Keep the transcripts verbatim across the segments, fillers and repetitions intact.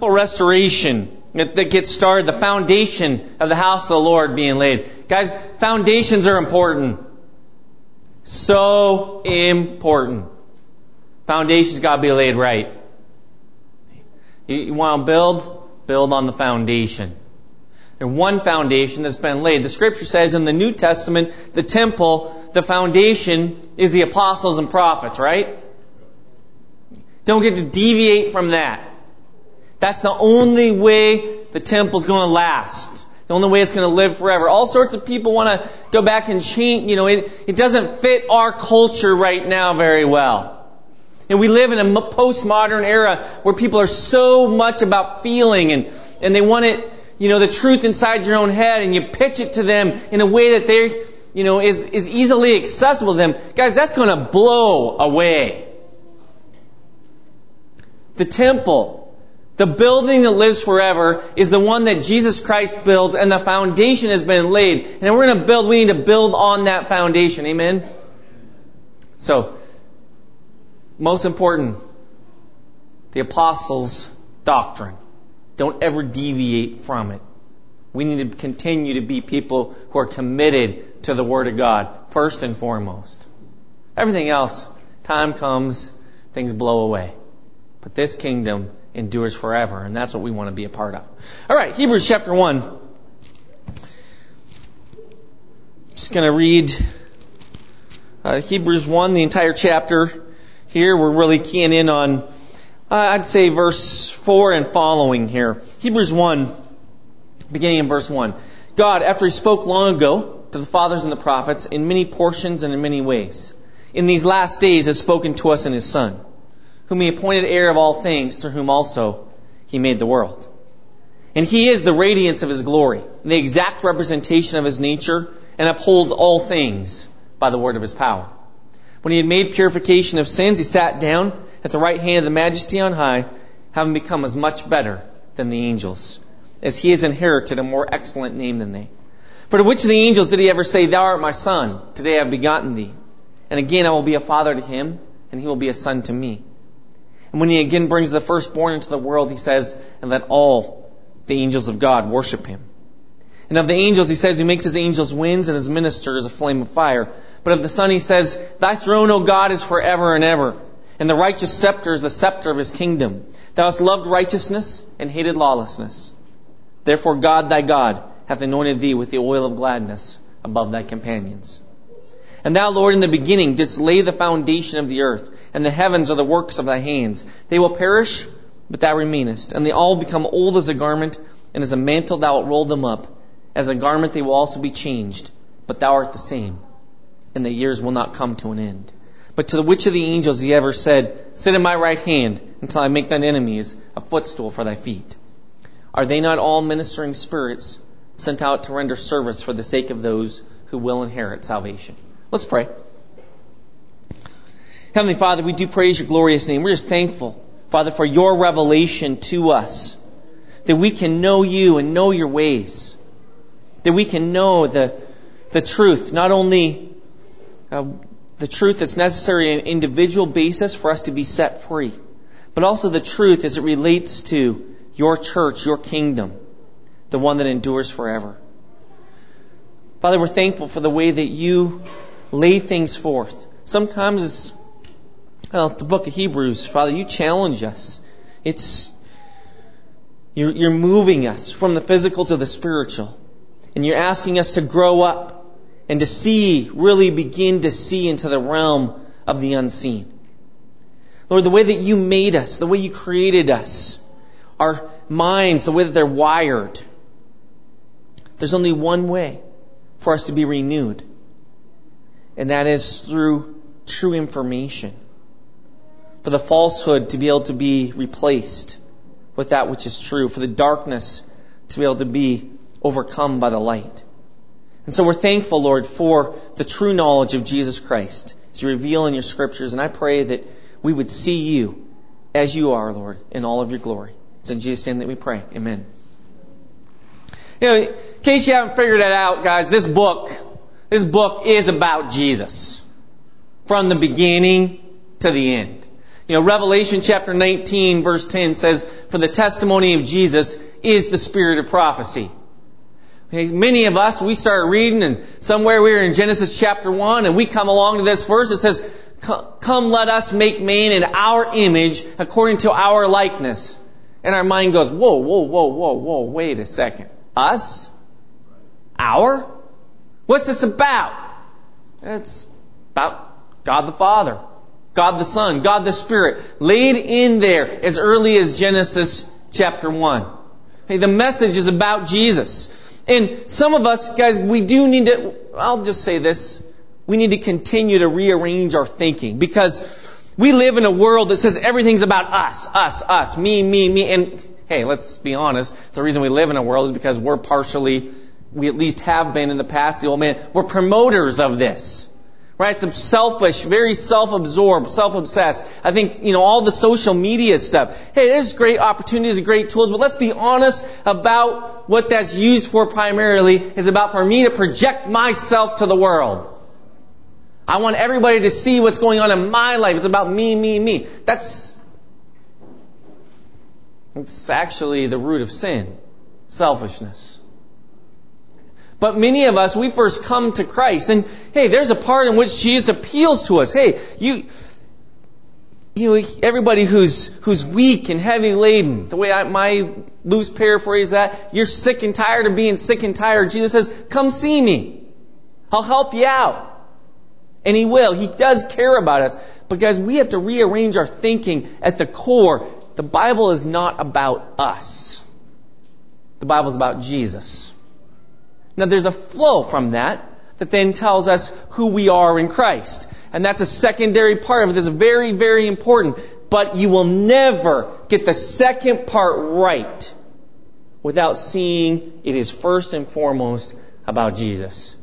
temple restoration that, that gets started, the foundation of the house of the Lord being laid. Guys, foundations are important. So important. Foundations got to be laid right. You, you want to build? Build on the foundation. There's one foundation that's been laid. The Scripture says in the New Testament, the temple, the foundation is the apostles and prophets, right? Don't get to deviate from that. That's the only way the temple's going to last. The only way it's going to live forever. All sorts of people want to go back and change. You know, it, it doesn't fit our culture right now very well. And we live in a postmodern era where people are so much about feeling and, and they want it, you know, the truth inside your own head, and you pitch it to them in a way that they, you know, is, is easily accessible to them. Guys, that's going to blow away. The temple, the building that lives forever, is the one that Jesus Christ builds, and the foundation has been laid. And if we're going to build, we need to build on that foundation. Amen? So, most important, the apostles' doctrine. Don't ever deviate from it. We need to continue to be people who are committed to the Word of God, first and foremost. Everything else, time comes, things blow away. But this kingdom endures forever, and that's what we want to be a part of. All right, Hebrews chapter one. Just going to read uh, Hebrews one, the entire chapter. Here we're really keying in on, uh, I'd say, verse four and following here. Hebrews one, beginning in verse one. God, after He spoke long ago to the fathers and the prophets in many portions and in many ways, in these last days has spoken to us in His Son, whom He appointed heir of all things, through whom also He made the world. And He is the radiance of His glory, the exact representation of His nature, and upholds all things by the word of His power. When He had made purification of sins, He sat down at the right hand of the Majesty on high, having become as much better than the angels, as He has inherited a more excellent name than they. For to which of the angels did He ever say, Thou art my Son, today I have begotten thee? And again I will be a father to him, and he will be a son to me. And when He again brings the firstborn into the world, He says, And let all the angels of God worship Him. And of the angels, He says, He makes His angels winds and His ministers a flame of fire. But of the Son, He says, Thy throne, O God, is forever and ever. And the righteous scepter is the scepter of His kingdom. Thou hast loved righteousness and hated lawlessness. Therefore God, thy God, hath anointed thee with the oil of gladness above thy companions. And Thou, Lord, in the beginning didst lay the foundation of the earth, and the heavens are the works of Thy hands. They will perish, but Thou remainest. And they all become old as a garment, and as a mantle Thou wilt roll them up. As a garment they will also be changed, but Thou art the same, and the years will not come to an end. But to which of the angels He ever said, Sit at my right hand, until I make thine enemies a footstool for thy feet? Are they not all ministering spirits, sent out to render service for the sake of those who will inherit salvation? Let's pray. Heavenly Father, we do praise Your glorious name. We're just thankful, Father, for Your revelation to us, that we can know You and know Your ways, that we can know the, the truth, not only uh, the truth that's necessary on an individual basis for us to be set free, but also the truth as it relates to Your church, Your kingdom, the one that endures forever. Father, we're thankful for the way that You lay things forth. Sometimes it's, well, the book of Hebrews, Father, You challenge us. It's, you're, you're moving us from the physical to the spiritual. And You're asking us to grow up and to see, really begin to see into the realm of the unseen. Lord, the way that You made us, the way You created us, our minds, the way that they're wired, there's only one way for us to be renewed. And that is through true information. For the falsehood to be able to be replaced with that which is true. For the darkness to be able to be overcome by the light. And so we're thankful, Lord, for the true knowledge of Jesus Christ as You reveal in Your scriptures. And I pray that we would see You as You are, Lord, in all of Your glory. It's in Jesus' name that we pray. Amen. You know, in case you haven't figured it out, guys, this book, this book is about Jesus. From the beginning to the end. You know, Revelation chapter nineteen verse ten says, "For the testimony of Jesus is the spirit of prophecy." Okay, many of us, we start reading, and somewhere we were in Genesis chapter one, and we come along to this verse. It says, "Come, let us make man in our image, according to our likeness." And our mind goes, whoa, whoa, whoa, whoa, whoa, wait a second. Us? Our? What's this about? It's about God the Father, God the Son, God the Spirit, laid in there as early as Genesis chapter one. Hey, the message is about Jesus. And some of us, guys, we do need to, I'll just say this, we need to continue to rearrange our thinking, because we live in a world that says everything's about us, us, us, me, me, me. And hey, let's be honest, the reason we live in a world is because we're partially, we at least have been in the past, the old man, we're promoters of this. Right? It's selfish, very self-absorbed, self-obsessed. I think, you know, all the social media stuff. Hey, there's great opportunities and great tools, but let's be honest about what that's used for primarily is about for me to project myself to the world. I want everybody to see what's going on in my life. It's about me, me, me. That's, that's actually the root of sin. Selfishness. But many of us, we first come to Christ, and hey, there's a part in which Jesus appeals to us. Hey, you, you know, everybody who's who's weak and heavy laden, the way I my loose paraphrase that, you're sick and tired of being sick and tired. Jesus says, "Come see me. I'll help you out." And He will. He does care about us. But guys, we have to rearrange our thinking at the core. The Bible is not about us. The Bible is about Jesus. Now there's a flow from that that then tells us who we are in Christ. And that's a secondary part of it that's very, very important. But you will never get the second part right without seeing it is first and foremost about Jesus.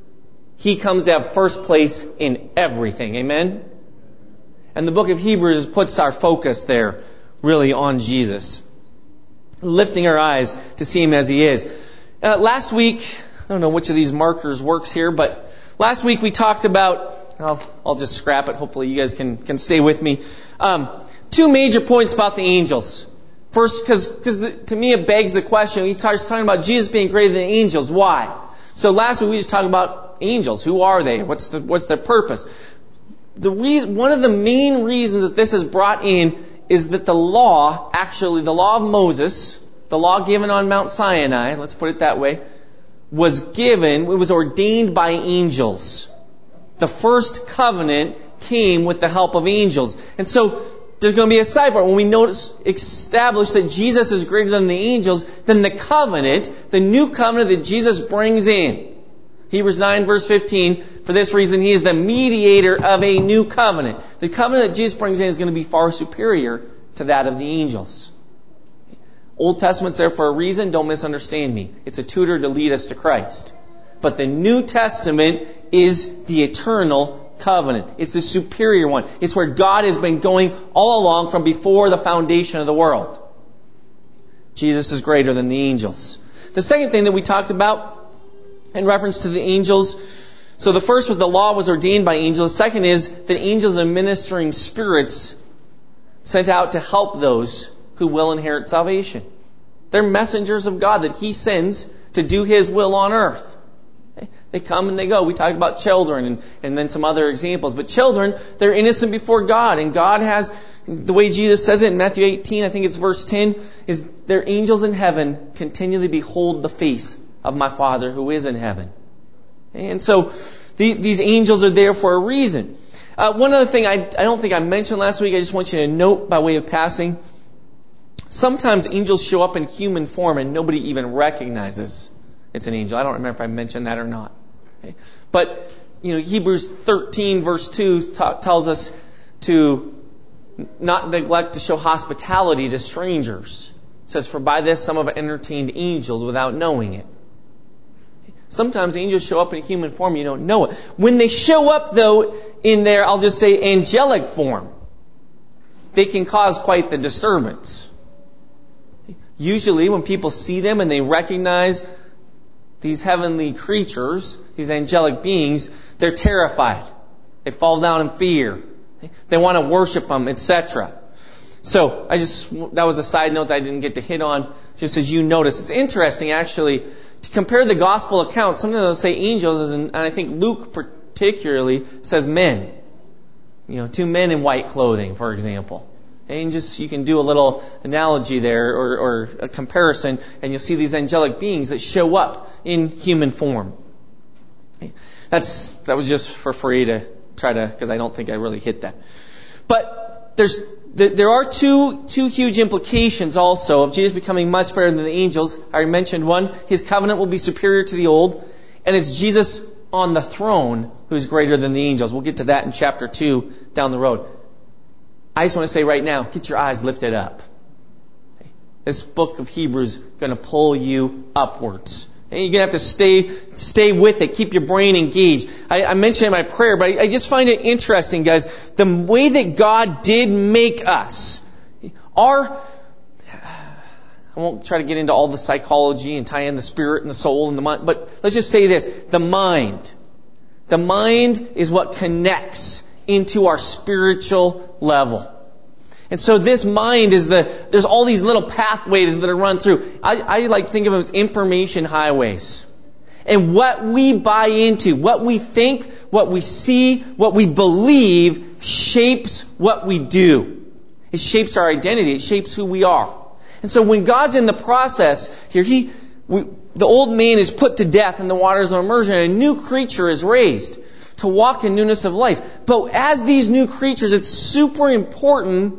He comes to have first place in everything. Amen? And the book of Hebrews puts our focus there really on Jesus. Lifting our eyes to see Him as He is. Uh, last week, I don't know which of these markers works here, but last week we talked about, I'll, I'll just scrap it. Hopefully you guys can, can stay with me. Um, two major points about the angels. First, because to me it begs the question. He starts talking about Jesus being greater than angels. Why? So last week we just talked about angels. Who are they? What's the, what's their purpose? The reason, one of the main reasons that this is brought in is that the law, actually the law of Moses, the law given on Mount Sinai, let's put it that way, was given, it was ordained by angels. The first covenant came with the help of angels. And so there's going to be a sidebar. When we notice, establish that Jesus is greater than the angels, then the covenant, the new covenant that Jesus brings in. Hebrews nine verse fifteen, for this reason He is the mediator of a new covenant. The covenant that Jesus brings in is going to be far superior to that of the angels. Old Testament's there for a reason. Don't misunderstand me. It's a tutor to lead us to Christ. But the New Testament is the eternal covenant. It's the superior one. It's where God has been going all along from before the foundation of the world. Jesus is greater than the angels. The second thing that we talked about in reference to the angels, so the first was the law was ordained by angels. The second is that angels are ministering spirits sent out to help those who will inherit salvation. They're messengers of God that He sends to do His will on earth. They come and they go. We talked about children and, and then some other examples. But children, they're innocent before God. And God has, the way Jesus says it in Matthew eighteen, I think it's verse ten, is their angels in heaven continually behold the face of my Father who is in heaven. And so the, these angels are there for a reason. Uh, one other thing I, I don't think I mentioned last week, I just want you to note by way of passing. Sometimes angels show up in human form and nobody even recognizes it's an angel. I don't remember if I mentioned that or not. Okay. But, you know, Hebrews thirteen verse two t- tells us to not neglect to show hospitality to strangers. It says, for by this some have entertained angels without knowing it. Sometimes angels show up in human form, you don't know it. When they show up, though, in their, I'll just say, angelic form, they can cause quite the disturbance. Usually when people see them and they recognize these heavenly creatures, these angelic beings, they're terrified. They fall down in fear. They want to worship them, et cetera. So, I just, that was a side note that I didn't get to hit on, just as you notice. It's interesting, actually, to compare the gospel accounts. Sometimes they'll say angels, and I think Luke particularly says men. You know, two men in white clothing, for example. And just, you can do a little analogy there, or, or a comparison, and you'll see these angelic beings that show up in human form. That's, that was just for free to try to, because I don't think I really hit that. But there's, there are two, two huge implications also of Jesus becoming much better than the angels. I mentioned one, His covenant will be superior to the old, and it's Jesus on the throne who's greater than the angels. We'll get to that in chapter two down the road. I just want to say right now, get your eyes lifted up. This book of Hebrews is going to pull you upwards. And you're going to have to stay stay with it. Keep your brain engaged. I, I mentioned in my prayer, but I, I just find it interesting, guys. The way that God did make us. Our, I won't try to get into all the psychology and tie in the spirit and the soul and the mind, but let's just say this. The mind. The mind is what connects into our spiritual level. And so this mind is the, there's all these little pathways that are run through. I, I like to think of them as information highways. And what we buy into, what we think, what we see, what we believe shapes what we do. It shapes our identity. It shapes who we are. And so when God's in the process here, He, we, the old man is put to death in the waters of immersion, and a new creature is raised to walk in newness of life. But as these new creatures, it's super important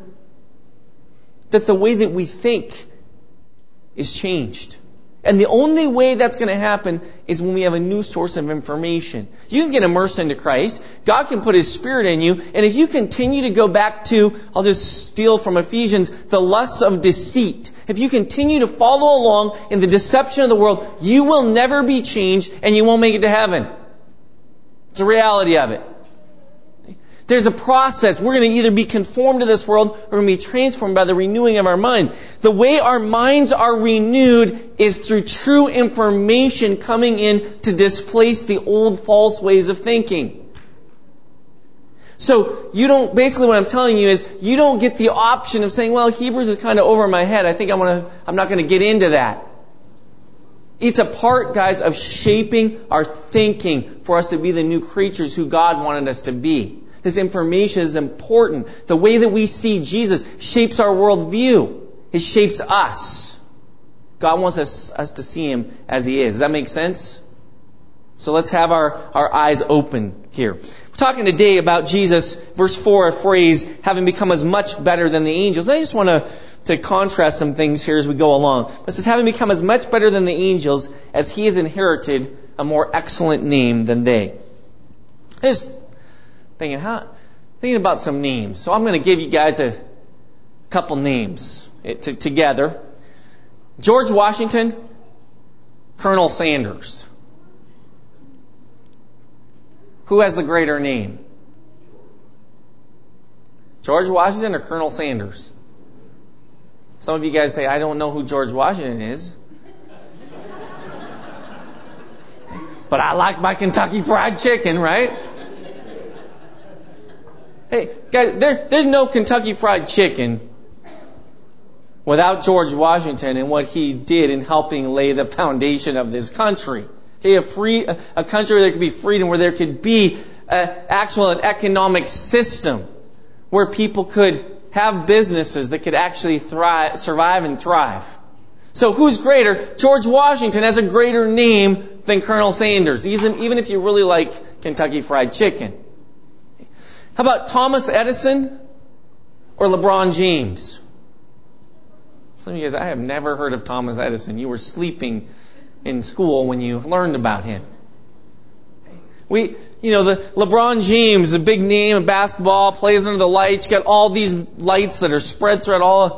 that the way that we think is changed. And the only way that's going to happen is when we have a new source of information. You can get immersed into Christ. God can put His Spirit in you. And if you continue to go back to, I'll just steal from Ephesians, the lusts of deceit. If you continue to follow along in the deception of the world, you will never be changed and you won't make it to heaven. It's the reality of it. There's a process. We're going to either be conformed to this world or we're going to be transformed by the renewing of our mind. The way our minds are renewed is through true information coming in to displace the old false ways of thinking. So you don't, basically what I'm telling you is you don't get the option of saying, well, Hebrews is kind of over my head. I think I'm going to, I'm not going to get into that. It's a part, guys, of shaping our thinking for us to be the new creatures who God wanted us to be. This information is important. The way that we see Jesus shapes our worldview. It shapes us. God wants us, us to see Him as He is. Does that make sense? So let's have our, our eyes open here. We're talking today about Jesus, verse four, a phrase, having become as much better than the angels. I just want to, to contrast some things here as we go along. It says, having become as much better than the angels as He has inherited a more excellent name than they. Just thinking, how, thinking about some names. So I'm going to give you guys a couple names to, together. George Washington, Colonel Sanders. Who has the greater name? George Washington or Colonel Sanders? Some of you guys say, I don't know who George Washington is. But I like my Kentucky Fried Chicken, right? Hey, guys, there, there's no Kentucky Fried Chicken without George Washington and what he did in helping lay the foundation of this country. Okay, a free, a, a country where there could be freedom, where there could be an actual an economic system where people could have businesses that could actually thrive, survive and thrive. So who's greater? George Washington has a greater name than Colonel Sanders, even, even if you really like Kentucky Fried Chicken. How about Thomas Edison or LeBron James? Some of you guys, I have never heard of Thomas Edison. You were sleeping in school when you learned about him. We, you know, the LeBron James, a big name in basketball, plays under the lights, got all these lights that are spread throughout all.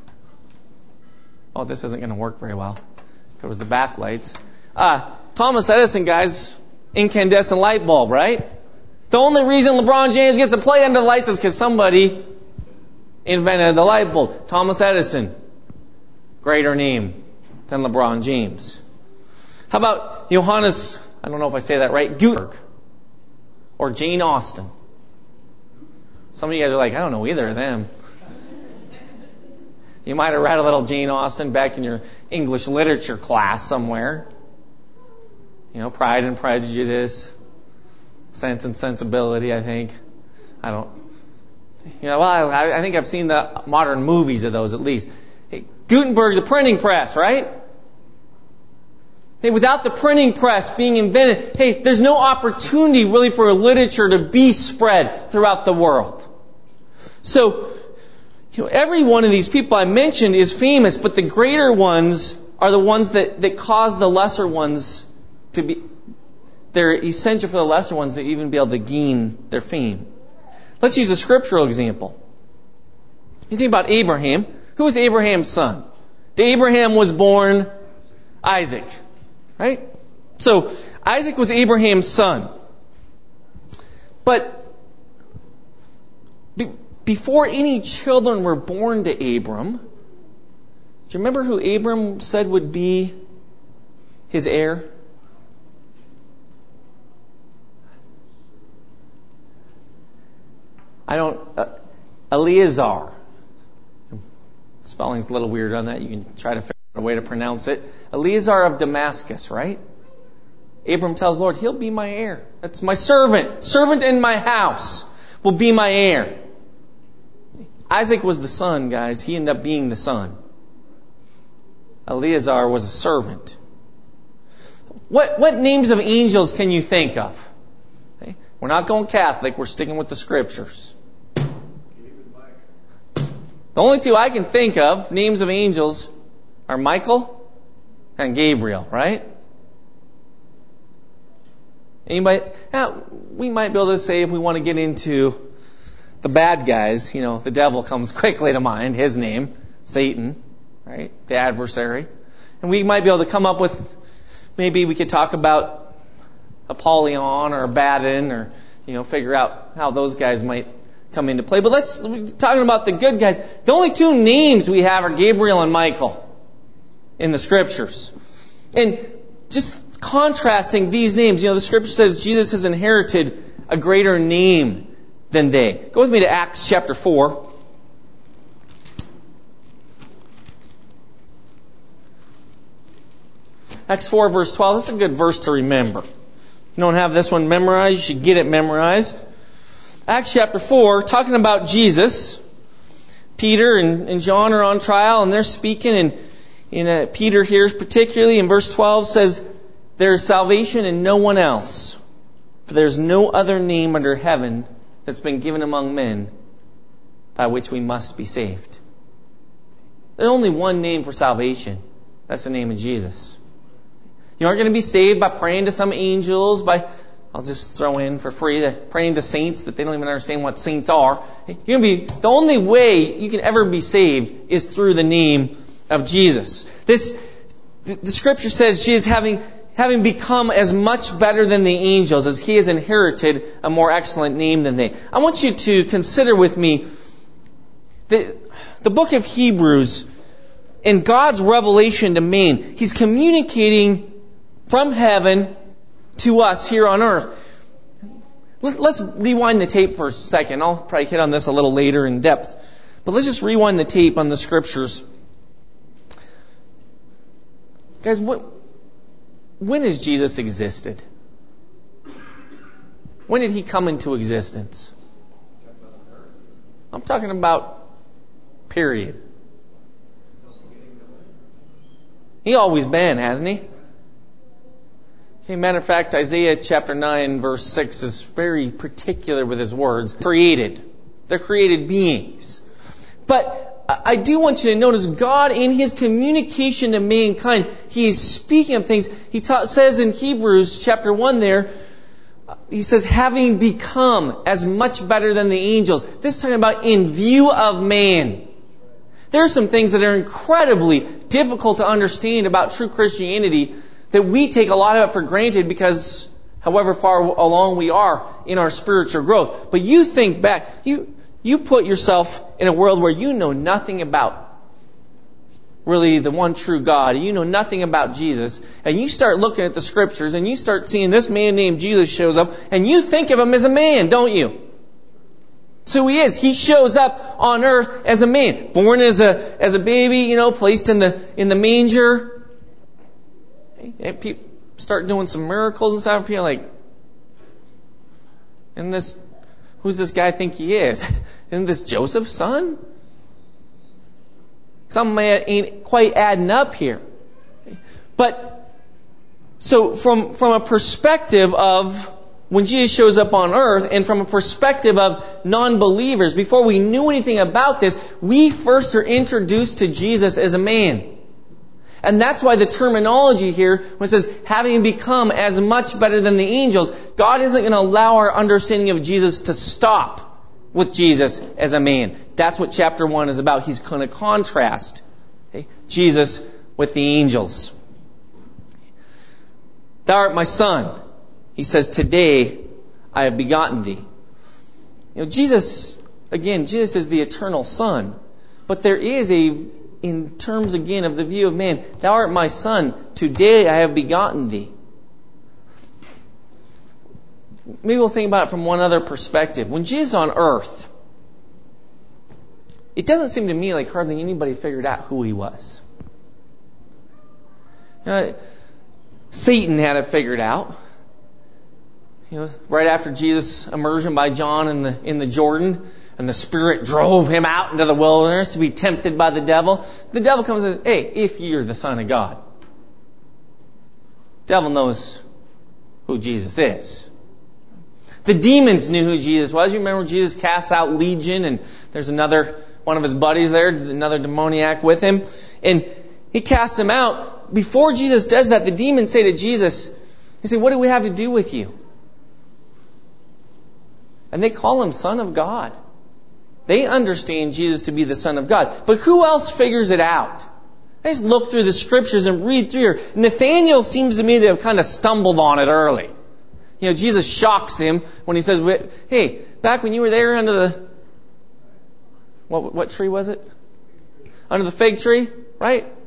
Oh, this isn't going to work very well. If it was the backlights. Uh, Thomas Edison, guys, incandescent light bulb, right? The only reason LeBron James gets to play under the lights is because somebody invented the light bulb. Thomas Edison, greater name than LeBron James. How about Johannes, I don't know if I say that right, Gutenberg or Jane Austen? Some of you guys are like, I don't know either of them. You might have read a little Jane Austen back in your English literature class somewhere. You know, Pride and Prejudice, Sense and Sensibility, I think. I don't... You know, well, I, I think I've seen the modern movies of those at least. Hey, Gutenberg, the printing press, right? Hey, without the printing press being invented, hey, there's no opportunity really for literature to be spread throughout the world. So, you know, every one of these people I mentioned is famous, but the greater ones are the ones that, that cause the lesser ones to be, they're essential for the lesser ones to even be able to gain their fame. Let's use a scriptural example. You think about Abraham. Who was Abraham's son? To Abraham was born Isaac. Right? So, Isaac was Abraham's son. But be, before any children were born to Abram, do you remember who Abram said would be his heir? I don't... Uh, Eleazar. Spelling's a little weird on that. You can try to figure out a way to pronounce it. Eleazar of Damascus, right? Abram tells the Lord, he'll be my heir. That's my servant. Servant in my house will be my heir. Isaac was the son, guys. He ended up being the son. Eleazar was a servant. What, what names of angels can you think of? Okay? We're not going Catholic. We're sticking with the scriptures. The only two I can think of, names of angels, are Michael and Gabriel, right? Anybody? Now, we might be able to say if we want to get into the bad guys, you know, the devil comes quickly to mind, his name, Satan, right? The adversary. And we might be able to come up with, maybe we could talk about Apollyon or Abaddon or, you know, figure out how those guys might come into play. But let's, talking about the good guys, the only two names we have are Gabriel and Michael in the scriptures. And just contrasting these names, you know, the scripture says Jesus has inherited a greater name than they. Go with me to Acts chapter four. Acts four verse twelve. This is a good verse to remember. If you don't have this one memorized, you should get it memorized. Acts chapter four, talking about Jesus. Peter and, and John are on trial and they're speaking, and in uh, Peter here particularly in verse twelve says, there is salvation in no one else, for there is no other name under heaven that's been given among men by which we must be saved. There's only one name for salvation. That's the name of Jesus. You aren't going to be saved by praying to some angels, by, I'll just throw in for free, the praying to saints that they don't even understand what saints are. You're going to be, the only way you can ever be saved is through the name of Jesus. This, the, the scripture says Jesus having, having become as much better than the angels as he has inherited a more excellent name than they. I want you to consider with me the, the book of Hebrews in God's revelation to man. He's communicating from heaven to us here on earth. Let's rewind the tape for a second. I'll probably hit on this a little later in depth. But let's just rewind the tape on the scriptures. Guys, what, when has Jesus existed? When did he come into existence? I'm talking about period. He always been, hasn't he? Okay, matter of fact, Isaiah chapter nine verse six is very particular with his words. Created. They're created beings. But I do want you to notice God in his communication to mankind, he is speaking of things. He ta- says in Hebrews chapter one there, he says, having become as much better than the angels. This is talking about in view of man. There are some things that are incredibly difficult to understand about true Christianity that we take a lot of it for granted because however far along we are in our spiritual growth. But you think back, you you put yourself in a world where you know nothing about really the one true God. You know nothing about Jesus. And you start looking at the scriptures and you start seeing this man named Jesus shows up and you think of him as a man, don't you? So he is. He shows up on earth as a man, born as a as a baby, you know, placed in the in the manger. And people start doing some miracles and stuff. People are like, and this, who's this guy think he is? Isn't this Joseph's son? Something ain't quite adding up here. But so from from a perspective of when Jesus shows up on earth, and from a perspective of non-believers, before we knew anything about this, we first are introduced to Jesus as a man. And that's why the terminology here, when it says, having become as much better than the angels, God isn't going to allow our understanding of Jesus to stop with Jesus as a man. That's what chapter one is about. He's going to contrast, okay, Jesus with the angels. Thou art my son. He says, today I have begotten thee. You know, Jesus, again, Jesus is the eternal Son. But there is a, in terms again of the view of man, thou art my son, today I have begotten thee. Maybe we'll think about it from one other perspective. When Jesus is on earth, it doesn't seem to me like hardly anybody figured out who he was. You know, Satan had it figured out. You know, right after Jesus' immersion by John in the in the Jordan, and the Spirit drove him out into the wilderness to be tempted by the devil. The devil comes and says, hey, if you're the Son of God. The devil knows who Jesus is. The demons knew who Jesus was. You remember Jesus cast out Legion, and there's another one of his buddies there, another demoniac with him. And he cast him out. Before Jesus does that, the demons say to Jesus, they say, what do we have to do with you? And they call him Son of God. They understand Jesus to be the Son of God. But who else figures it out? I just look through the Scriptures and read through here. Nathanael seems to me to have kind of stumbled on it early. You know, Jesus shocks him when he says, hey, back when you were there under the... What, what tree was it? Under the fig tree, right? It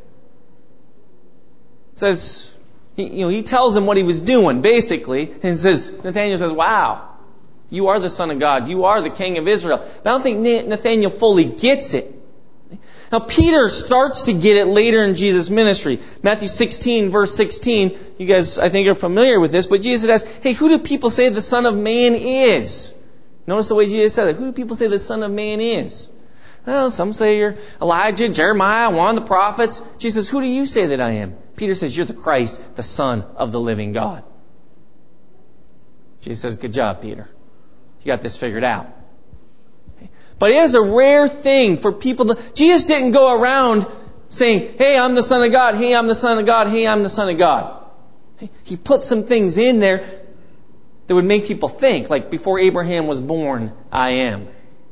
says, he, you know, he tells him what he was doing, basically. And says, Nathanael says, wow. You are the Son of God. You are the King of Israel. But I don't think Nathanael fully gets it. Now, Peter starts to get it later in Jesus' ministry. Matthew sixteen, verse sixteen. You guys, I think, are familiar with this. But Jesus says, hey, who do people say the Son of Man is? Notice the way Jesus said it. Who do people say the Son of Man is? Well, some say you're Elijah, Jeremiah, one of the prophets. Jesus says, who do you say that I am? Peter says, you're the Christ, the Son of the living God. Jesus says, good job, Peter. You got this figured out. But it is a rare thing for people to... Jesus didn't go around saying, hey, I'm the Son of God. Hey, I'm the Son of God. Hey, I'm the Son of God. He put some things in there that would make people think, like before Abraham was born, I am.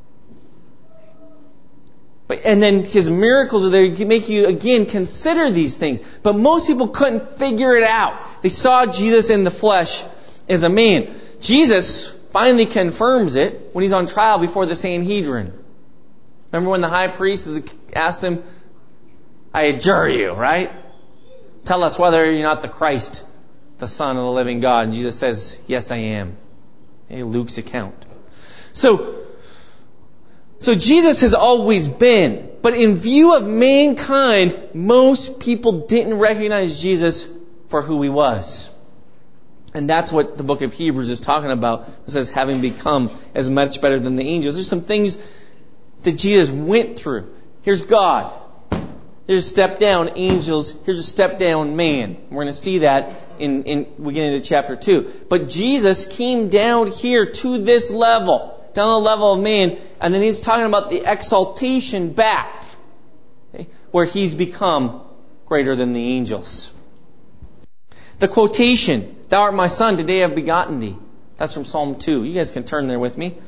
But, and then his miracles are there to make you, again, consider these things. But most people couldn't figure it out. They saw Jesus in the flesh as a man. Jesus finally confirms it when he's on trial before the Sanhedrin. Remember when the high priest asked him, I adjure you, right? Tell us whether you're not the Christ, the Son of the living God. And Jesus says, yes, I am. Hey, Luke's account. So, so Jesus has always been. But in view of mankind, most people didn't recognize Jesus for who he was. And that's what the book of Hebrews is talking about. It says, having become as much better than the angels. There's some things that Jesus went through. Here's God. Here's a step down angels. Here's a step down man. We're going to see that in, in we get into chapter two. But Jesus came down here to this level, down the level of man, and then he's talking about the exaltation back, okay, where he's become greater than the angels. The quotation, thou art my son, today I have begotten thee. That's from Psalm two. You guys can turn there with me.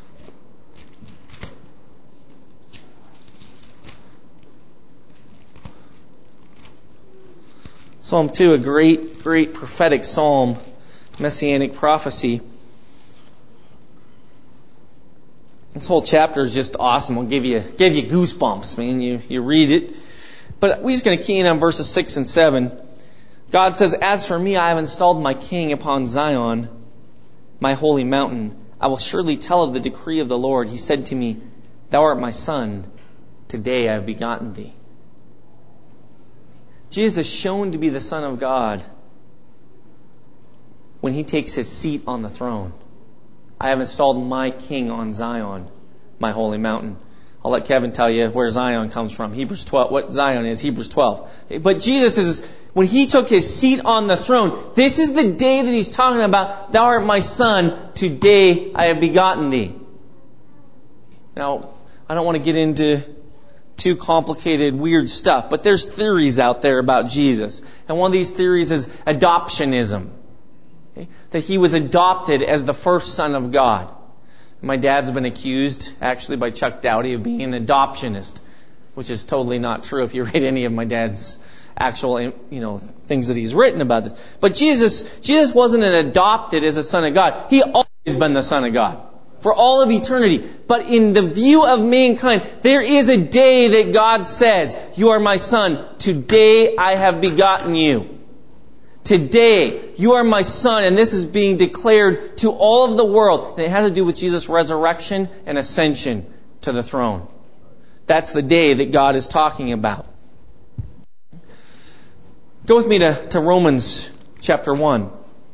Psalm two, a great, great prophetic psalm, messianic prophecy. This whole chapter is just awesome. It'll give you, give you goosebumps, man. You, you read it. But we're just going to key in on verses six and seven. God says, as for me, I have installed my king upon Zion, my holy mountain. I will surely tell of the decree of the Lord. He said to me, Thou art my son. Today I have begotten thee. Jesus is shown to be the Son of God when He takes His seat on the throne. I have installed my King on Zion, my holy mountain. I'll let Kevin tell you where Zion comes from. Hebrews twelve, what Zion is, Hebrews twelve. But Jesus is, when He took His seat on the throne, this is the day that He's talking about, Thou art my son, today I have begotten thee. Now, I don't want to get into too complicated, weird stuff, but there's theories out there about Jesus. And one of these theories is adoptionism. Okay? That He was adopted as the first Son of God. My dad's been accused, actually by Chuck Doughty, of being an adoptionist, which is totally not true if you read any of my dad's actual, you know, things that he's written about this. But Jesus, Jesus wasn't an adopted as a Son of God. He always been the Son of God for all of eternity. But in the view of mankind, there is a day that God says, You are my Son. Today I have begotten you. Today, you are my son, and this is being declared to all of the world. And it has to do with Jesus' resurrection and ascension to the throne. That's the day that God is talking about. Go with me to, to Romans chapter one.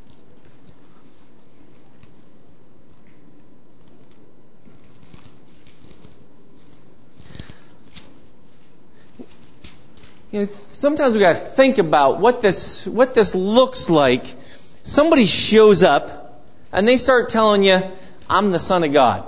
You know, sometimes we got to think about what this what this looks like. Somebody shows up and they start telling you, I'm the Son of God.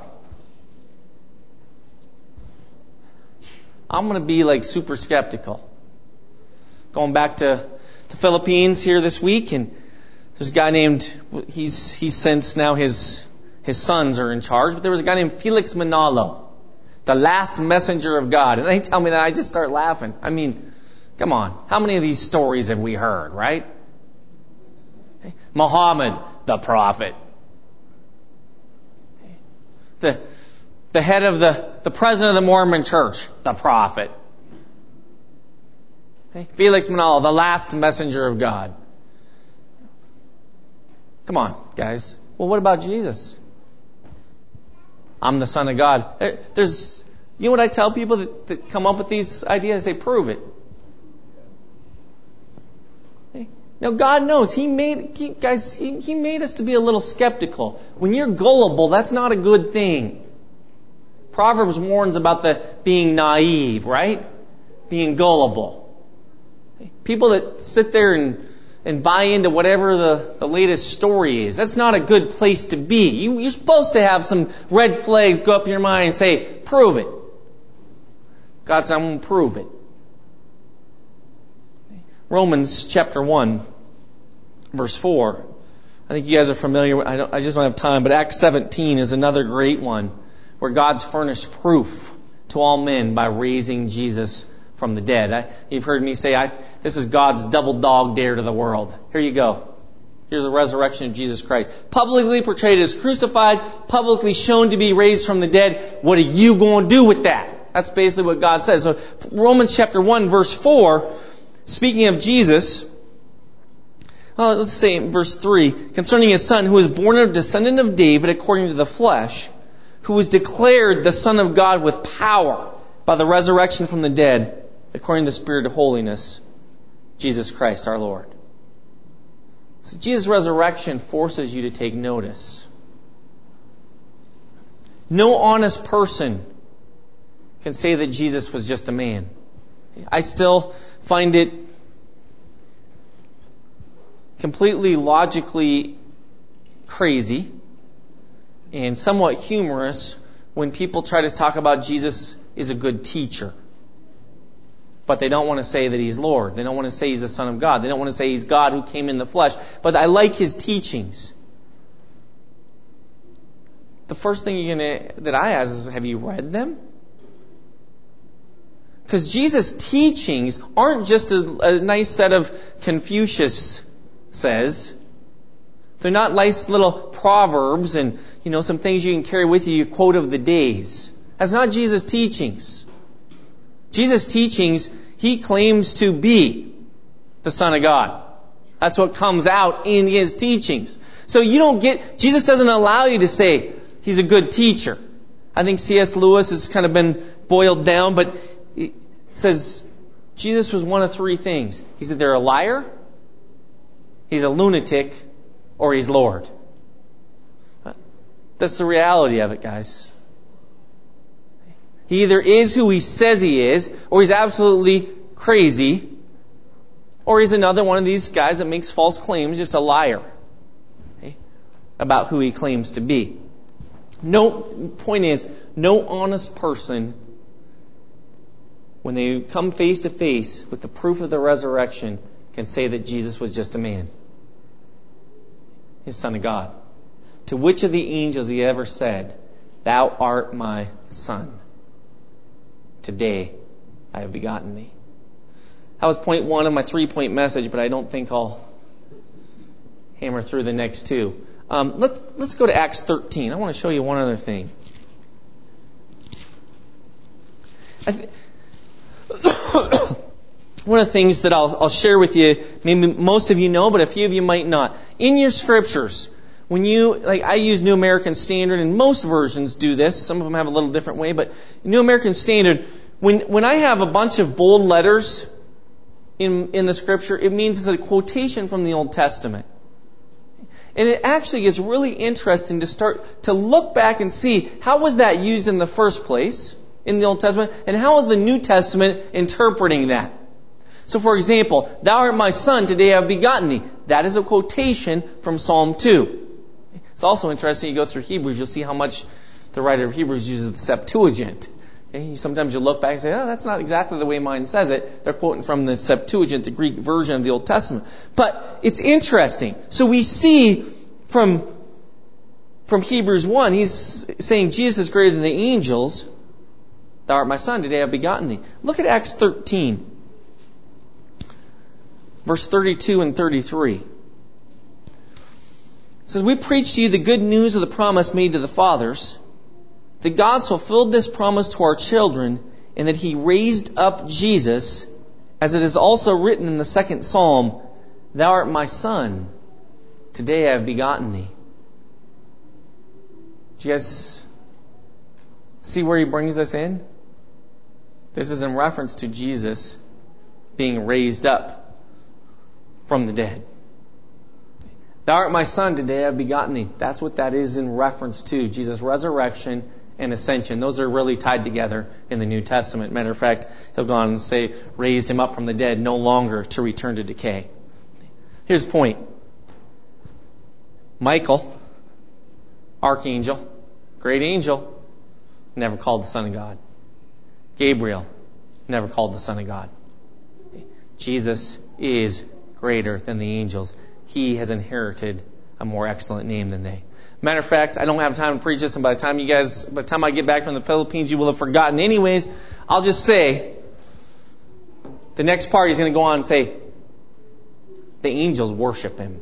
I'm going to be like super skeptical. Going back to the Philippines here this week, and there's a guy named, he's he's since now his his sons are in charge, but there was a guy named Felix Manalo, the last messenger of God. And they tell me that, I just start laughing. I mean, come on. How many of these stories have we heard, right? Muhammad, the prophet. The, the head of the, the president of the Mormon church, the prophet. Felix Manalo, the last messenger of God. Come on, guys. Well, what about Jesus? I'm the Son of God. There's, you know what I tell people that, that come up with these ideas? I say, prove it. Now, God knows He made, he, guys, he, he made us to be a little skeptical. When you're gullible, that's not a good thing. Proverbs warns about the being naive, right? Being gullible. People that sit there and, and buy into whatever the, the latest story is, that's not a good place to be. You, you're supposed to have some red flags go up in your mind and say, prove it. God said, I'm going to prove it. Romans chapter one, verse four. I think you guys are familiar with, I, don't, I just don't have time, but Acts seventeen is another great one where God's furnished proof to all men by raising Jesus from the dead. I, you've heard me say, I, this is God's double dog dare to the world. Here you go. Here's the resurrection of Jesus Christ. Publicly portrayed as crucified, publicly shown to be raised from the dead. What are you going to do with that? That's basically what God says. So Romans chapter one, verse four, speaking of Jesus, well, let's say in verse three, concerning His Son, who was born a descendant of David according to the flesh, who was declared the Son of God with power by the resurrection from the dead, according to the Spirit of holiness, Jesus Christ our Lord. So Jesus' resurrection forces you to take notice. No honest person can say that Jesus was just a man. I still find it completely logically crazy and somewhat humorous when people try to talk about Jesus is a good teacher. But they don't want to say that He's Lord. They don't want to say He's the Son of God. They don't want to say He's God who came in the flesh. But I like His teachings. The first thing you're gonna, that I ask is, have you read them? Because Jesus' teachings aren't just a, a nice set of Confucius says. They're not nice little proverbs and, you know, some things you can carry with you, your quote of the days. That's not Jesus' teachings. Jesus' teachings, He claims to be the Son of God. That's what comes out in His teachings. So you don't get, Jesus doesn't allow you to say, he's a good teacher. I think C S Lewis has kind of been boiled down, but it says Jesus was one of three things. He's either a liar, he's a lunatic, or he's Lord. That's the reality of it, guys. He either is who he says he is, or he's absolutely crazy, or he's another one of these guys that makes false claims, just a liar, okay, about who he claims to be. No, point is, no honest person, when they come face to face with the proof of the resurrection, can say that Jesus was just a man. His Son of God. To which of the angels he ever said, "Thou art my Son. Today I have begotten thee." That was point one of my three-point message, but I don't think I'll hammer through the next two. Um, let's, let's go to Acts thirteen. I want to show you one other thing. I th- one of the things that I'll, I'll share with you, maybe most of you know, but a few of you might not. In your scriptures, when you, like I use New American Standard, and most versions do this. Some of them have a little different way, but New American Standard, when, when I have a bunch of bold letters in, in the scripture, it means it's a quotation from the Old Testament. And it actually gets really interesting to start to look back and see how was that used in the first place in the Old Testament, and how is the New Testament interpreting that? So for example, "Thou art my Son, today I have begotten thee." That is a quotation from Psalm two. It's also interesting, you go through Hebrews, you'll see how much the writer of Hebrews uses the Septuagint. Okay? Sometimes you look back and say, "Oh, that's not exactly the way mine says it." They're quoting from the Septuagint, the Greek version of the Old Testament. But it's interesting. So we see from, from Hebrews one, he's saying Jesus is greater than the angels. "Thou art my Son, today I have begotten thee." Look at Acts thirteen. Verse thirty-two and thirty-three. It says, "We preach to you the good news of the promise made to the fathers, that God's fulfilled this promise to our children, and that He raised up Jesus, as it is also written in the second Psalm, 'Thou art my Son, today I have begotten thee.'" Do you guys see where he brings us in? This is in reference to Jesus being raised up from the dead. "Thou art my Son, today I have begotten thee." That's what that is in reference to. Jesus' resurrection and ascension. Those are really tied together in the New Testament. Matter of fact, he'll go on and say, raised him up from the dead, no longer to return to decay. Here's the point. Michael, archangel, great angel, never called the Son of God. Gabriel, never called the Son of God. Jesus is greater than the angels. He has inherited a more excellent name than they. Matter of fact, I don't have time to preach this, and by the time you guys, by the time I get back from the Philippines, you will have forgotten anyways. I'll just say, the next part he's going to go on and say, the angels worship him.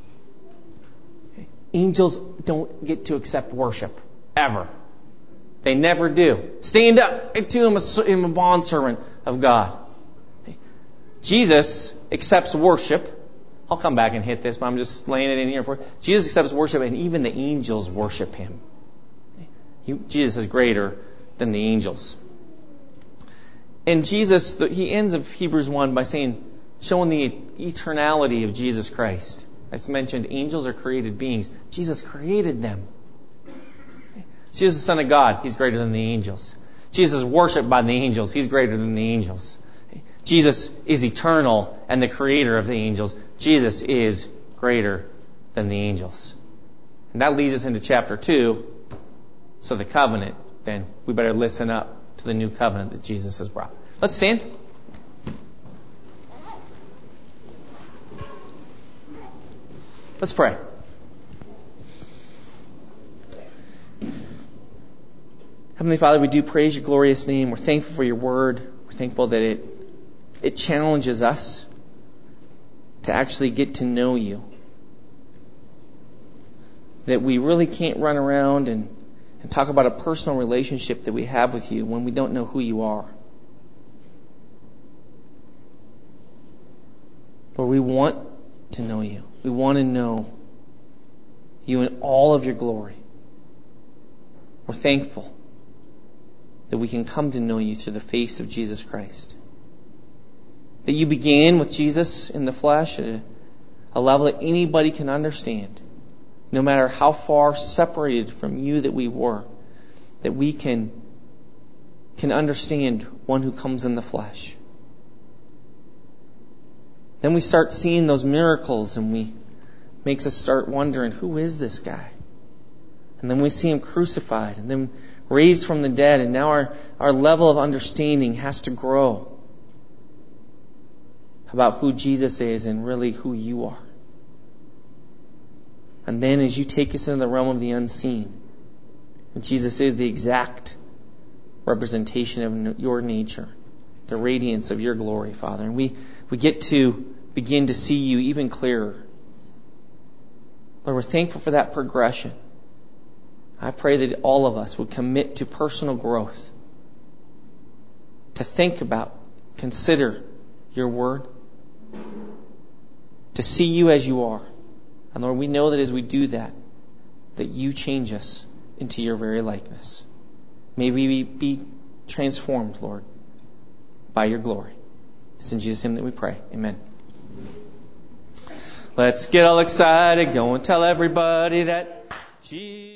Angels don't get to accept worship, ever. They never do. Stand up to him, I'm a bondservant of God. Jesus accepts worship. I'll come back and hit this, but I'm just laying it in here for you. Jesus accepts worship, and even the angels worship him. Jesus is greater than the angels. And Jesus, he ends of Hebrews one by saying, showing the eternality of Jesus Christ. As mentioned, angels are created beings. Jesus created them. Jesus is the Son of God. He's greater than the angels. Jesus is worshipped by the angels. He's greater than the angels. Jesus is eternal and the creator of the angels. Jesus is greater than the angels. And that leads us into chapter two. So the covenant, then, we better listen up to the new covenant that Jesus has brought. Let's stand. Let's pray. Heavenly Father, we do praise your glorious name. We're thankful for your word. We're thankful that it it challenges us to actually get to know you. That we really can't run around and, and talk about a personal relationship that we have with you when we don't know who you are. Lord, we want to know you. We want to know you in all of your glory. We're thankful that we can come to know you through the face of Jesus Christ. That you began with Jesus in the flesh at a level that anybody can understand. No matter how far separated from you that we were, that we can, can understand one who comes in the flesh. Then we start seeing those miracles and we makes us start wondering, who is this guy? And then we see him crucified and then raised from the dead, and now our, our level of understanding has to grow about who Jesus is and really who you are. And then as you take us into the realm of the unseen, and Jesus is the exact representation of your nature, the radiance of your glory, Father. And we, we get to begin to see you even clearer. Lord, we're thankful for that progression. I pray that all of us would commit to personal growth, to think about, consider your word, to see you as you are. And Lord, we know that as we do that, that you change us into your very likeness. May we be transformed, Lord, by your glory. It's in Jesus' name that we pray. Amen. Let's get all excited. Go and tell everybody that Jesus...